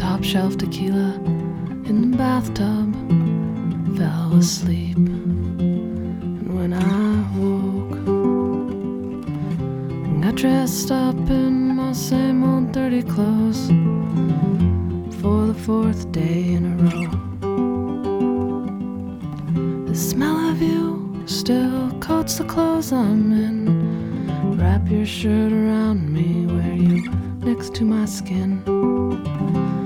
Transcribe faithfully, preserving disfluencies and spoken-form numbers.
top shelf tequila in the bathtub, fell asleep. And when I woke, got dressed up in my same old dirty clothes for the fourth day in a row. The smell of you still coats the clothes I'm in. Wrap your shirt around me, wear you next to my skin.